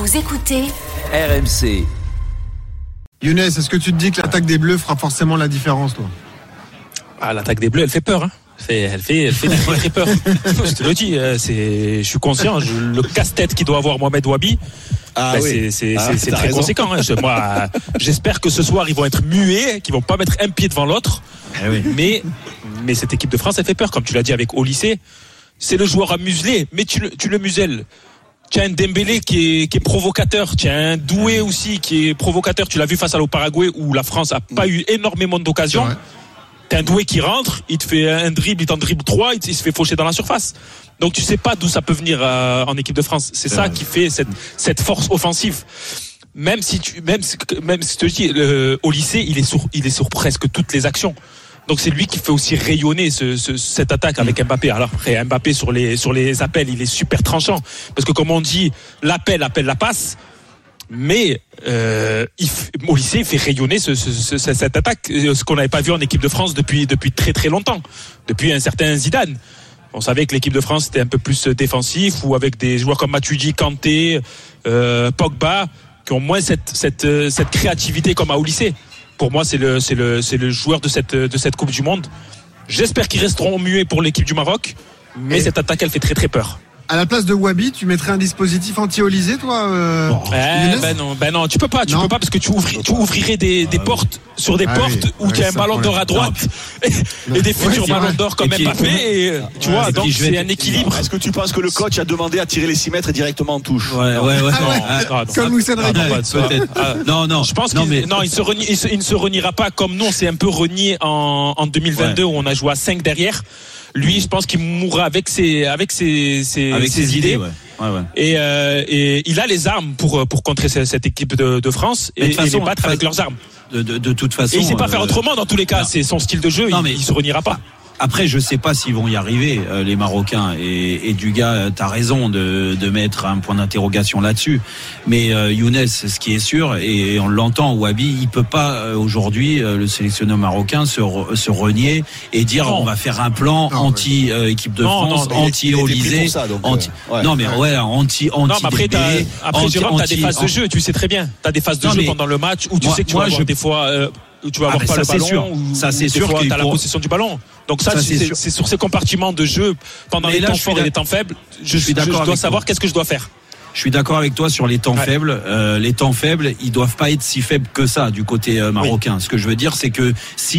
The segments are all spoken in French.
Vous écoutez RMC. Younes, est-ce que tu te dis que l'attaque des Bleus fera forcément la différence, toi ? L'attaque des Bleus, elle fait peur. Elle fait très peur. Je te le dis, je suis conscient. Le casse-tête qu'il doit avoir Mohamed Wabi, c'est très conséquent. Moi, j'espère que ce soir ils vont être muets, qu'ils vont pas mettre un pied devant l'autre. Mais cette équipe de France, elle fait peur, comme tu l'as dit avec Olysée. C'est le joueur à museler, mais tu le muselles. Tu as un Dembélé qui est provocateur. Tu as un Doué aussi qui est provocateur. Tu l'as vu face à l'au Paraguay où la France a pas eu énormément d'occasions. T'as un Doué qui rentre, il te fait un dribble, il t'en dribble 3, il se fait faucher dans la surface. Donc tu sais pas d'où ça peut venir en équipe de France. C'est ça qui fait cette force offensive. Même si tu te dis, Olysée, il est sur presque toutes les actions. Donc c'est lui qui fait aussi rayonner cette attaque avec Mbappé. Alors après, Mbappé sur les appels, il est super tranchant. Parce que comme on dit, l'appel appelle la passe. Mais Olysée, il fait rayonner cette attaque, ce qu'on n'avait pas vu en équipe de France depuis très très longtemps, depuis un certain Zidane. On savait que l'équipe de France était un peu plus défensif, ou avec des joueurs comme Matuidi, Kanté, Pogba, qui ont moins cette créativité comme à Olysée. Pour moi, c'est le joueur de cette Coupe du Monde. J'espère qu'ils resteront muets pour l'équipe du Maroc, mais cette attaque, elle fait très très peur. À la place de Wabi, tu mettrais un dispositif anti-Olysée, toi non, tu peux pas parce que tu ouvrirais des portes sur des portes où tu as un ballon d'or à droite et des futurs ballons d'or comme Mbappé et tu vois, donc c'est un équilibre. Est-ce que tu penses que le coach a demandé à tirer les 6 mètres directement en touche? Comme Houssen Radri. Non, je pense qu'il ne se reniera pas comme nous, on s'est un peu renié en 2022 où on a joué à 5 derrière. Lui, je pense qu'il mourra avec ses idées. Et il a les armes pour contrer cette équipe de France et les battre avec leurs armes. De toute façon. Et il sait pas faire autrement dans tous les cas. C'est son style de jeu. Il se reniera pas. Après, je sais pas s'ils vont y arriver, les Marocains. Et Dugas, t'as raison de mettre un point d'interrogation là-dessus. Mais Younes, ce qui est sûr, et on l'entend, Wabi, il peut pas aujourd'hui, le sélectionneur marocain, se renier et dire on va faire un plan anti-équipe de France, anti-Olysée, anti. Non, mais après, Jérôme, t'as des phases de jeu. Tu sais très bien. T'as des phases de jeu pendant le match où tu sais que tu vas avoir des fois. Où tu vas avoir pas le ballon, ça c'est sûr que t'as la possession du ballon. Donc ça c'est sur ces compartiments de jeu pendant les temps forts et les temps faibles. Je dois savoir qu'est-ce que je dois faire. Je suis d'accord avec toi sur les temps faibles. Les temps faibles, ils doivent pas être si faibles que ça du côté marocain. Ce que je veux dire, c'est que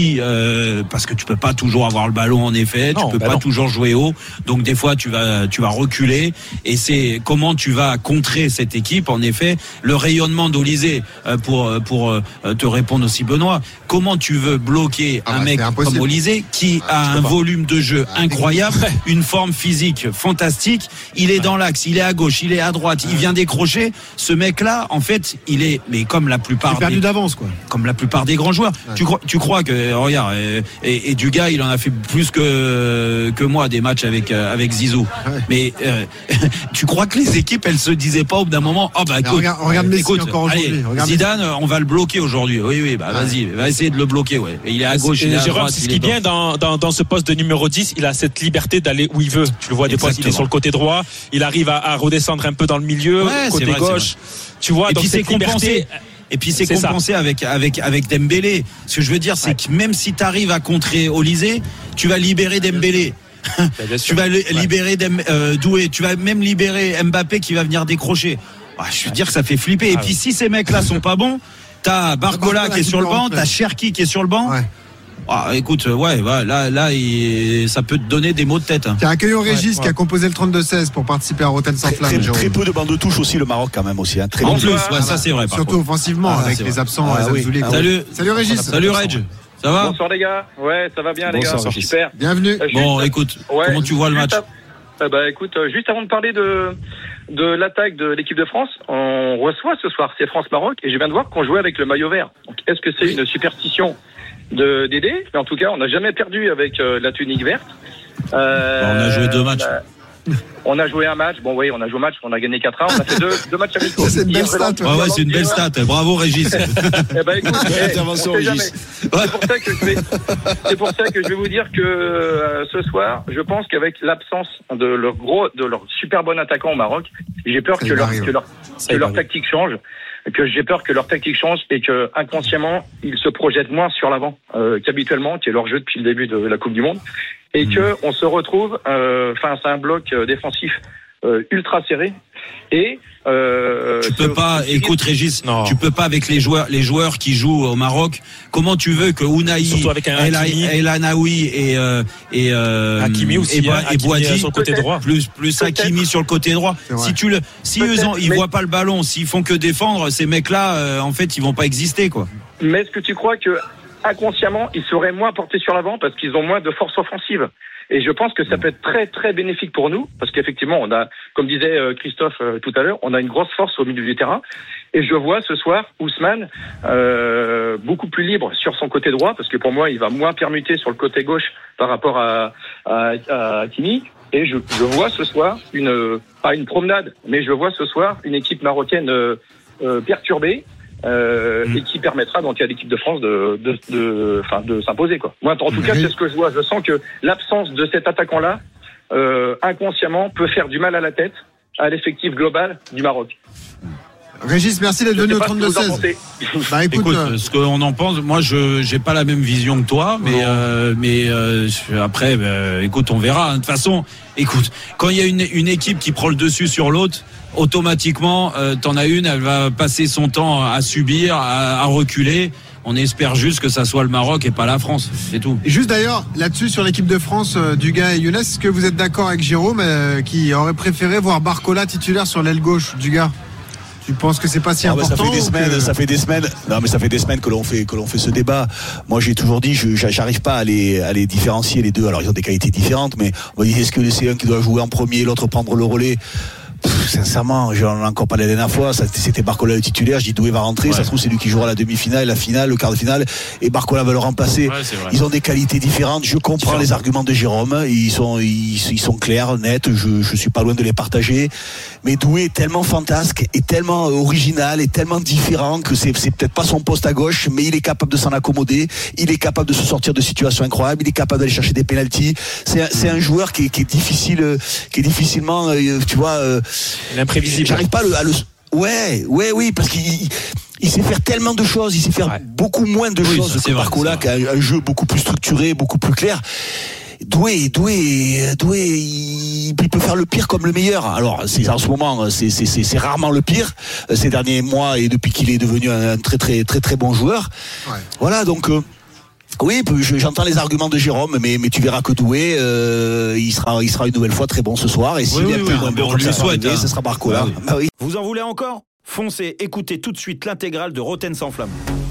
parce que tu peux pas toujours avoir le ballon en effet, tu peux pas toujours jouer haut. Donc des fois tu vas reculer et c'est comment tu vas contrer cette équipe. En effet, le rayonnement d'Olysée pour te répondre aussi Benoît. Comment tu veux bloquer un mec comme Olysée qui a un volume de jeu incroyable, une forme physique fantastique. Il est dans l'axe, il est à gauche, il est à droite. Il vient décrocher. Ce mec-là, en fait, il est, mais comme la plupart, perdu d'avance, quoi. Comme la plupart des grands joueurs. Tu crois que, regarde, et Dugas, il en a fait plus que moi des matchs avec Zizou. Mais tu crois que les équipes, elles se disaient pas au bout d'un moment, écoute, regarde Messi encore aujourd'hui. Zidane, on va le bloquer aujourd'hui. Oui, vas-y, va essayer de le bloquer. Ouais. Et il est à gauche, il est à droite. C'est ce qui est bien dans ce poste de numéro 10, il a cette liberté d'aller où il veut. Tu le vois des fois, il est sur le côté droit, il arrive à redescendre un peu dans le milieu, côté gauche. Tu vois, et donc c'est compensé. Et puis c'est compensé avec Dembélé. Ce que je veux dire, c'est que même si tu arrives à contrer Olysée, tu vas libérer Dembélé. Tu vas libérer Doué. Tu vas même libérer Mbappé qui va venir décrocher. Je veux dire que ça fait flipper. Et puis si ces mecs-là sont pas bons, t'as Barcola qui est sur le banc, t'as Cherki qui est sur le banc. Écoute, là, ça peut te donner des maux de tête. Tiens, accueillons Régis qui a composé le 32-16 pour participer à Rotten sans flamme. Très peu de bandes de touche aussi, le Maroc quand même aussi. Très en plus, ça c'est vrai. Surtout offensivement, avec les absents. Salut Régis. Salut Reg. Ça va? Bonsoir les gars. Ouais, ça va bien les gars. Super. Bienvenue. Écoute, comment tu vois le match? Écoute, juste avant de parler de l'attaque de l'équipe de France, on reçoit ce soir, c'est France-Maroc, et je viens de voir qu'on jouait avec le maillot vert. Donc, est-ce que c'est une superstition de Dédé? Mais en tout cas, on n'a jamais perdu avec la tunique verte. On a joué 2 matchs. On a joué un match. Bon, oui, on a joué un match. On a gagné 4-1. On a fait deux matchs amicaux. C'est une belle stat. Ouais, c'est une belle stat. Bravo, Régis. Eh ben, écoute, intervention, Régis. C'est pour ça que je vais vous dire que ce soir, je pense qu'avec l'absence de leur super bon attaquant au Maroc, j'ai peur que leur tactique change. J'ai peur que leur tactique change et que inconsciemment ils se projettent moins sur l'avant qu'habituellement, qui est leur jeu depuis le début de la Coupe du Monde, et que on se retrouve face à un bloc défensif ultra serré. Et tu peux pas, écoute Régis, tu peux pas avec les joueurs qui jouent au Maroc. Comment tu veux que Ounahi, El Anaoui et Hakimi aussi, et Boadi sur le côté droit, plus Hakimi sur le côté droit. Si ils voient pas le ballon, s'ils font que défendre, ces mecs-là, en fait, ils vont pas exister, quoi. Mais est-ce que tu crois que inconsciemment, ils seraient moins portés sur l'avant parce qu'ils ont moins de force offensive? Et je pense que ça peut être très très bénéfique pour nous parce qu'effectivement, on a, comme disait Christophe tout à l'heure, on a une grosse force au milieu du terrain. Et je vois ce soir Ousmane beaucoup plus libre sur son côté droit parce que pour moi, il va moins permuter sur le côté gauche par rapport à Hakimi. Et je vois ce soir pas une promenade, mais je vois ce soir une équipe marocaine perturbée. Et qui permettra donc à l'équipe de France de s'imposer, quoi. Moi, en tout cas, c'est ce que je vois. Je sens que l'absence de cet attaquant-là, inconsciemment, peut faire du mal à la tête à l'effectif global du Maroc. Régis, merci d'être venu au 32-16. Bah écoute, ce qu'on en pense, moi j'ai pas la même vision que toi, mais après, écoute, on verra. De toute façon, écoute, quand il y a une équipe qui prend le dessus sur l'autre, automatiquement, t'en as une, elle va passer son temps à subir, à reculer. On espère juste que ça soit le Maroc et pas la France, c'est tout. Et juste d'ailleurs, là-dessus, sur l'équipe de France, Dugas et Younes, est-ce que vous êtes d'accord avec Jérôme qui aurait préféré voir Barcola titulaire sur l'aile gauche, Dugas? Tu penses que c'est pas si important? Ça fait des semaines. Non, mais ça fait des semaines que l'on fait ce débat. Moi, j'ai toujours dit, j'arrive pas à les différencier les deux. Alors, ils ont des qualités différentes, mais on va dire, est-ce que c'est un qui doit jouer en premier, l'autre prendre le relais? Sincèrement, j'en ai encore parlé la dernière fois, c'était Barcola le titulaire, je dis Doué va rentrer, ça se trouve c'est lui qui jouera la demi-finale, la finale, le quart de finale, et Barcola va le remplacer. Ils ont des qualités différentes, je comprends les arguments de Jérôme, ils sont clairs, nets, je suis pas loin de les partager, mais Doué est tellement fantasque, et tellement original, et tellement différent que c'est peut-être pas son poste à gauche, mais il est capable de s'en accommoder, il est capable de se sortir de situations incroyables, il est capable d'aller chercher des pénaltys, c'est un joueur qui est difficilement, tu vois, l'imprévisible. J'arrive pas à le. Oui, parce qu'il sait faire tellement de choses, il sait faire beaucoup moins de choses que Barcola, qui a un jeu beaucoup plus structuré, beaucoup plus clair. Doué, il peut faire le pire comme le meilleur. Alors, en ce moment, c'est rarement le pire ces derniers mois et depuis qu'il est devenu un très très très très bon joueur. Ouais. Voilà, donc. Oui, j'entends les arguments de Jérôme, mais tu verras que Doué, il sera une nouvelle fois très bon ce soir. Et s'il y a plus d'un bon, ce sera Barcola. Vous en voulez encore ? Foncez, écoutez tout de suite l'intégrale de Roten sans flamme.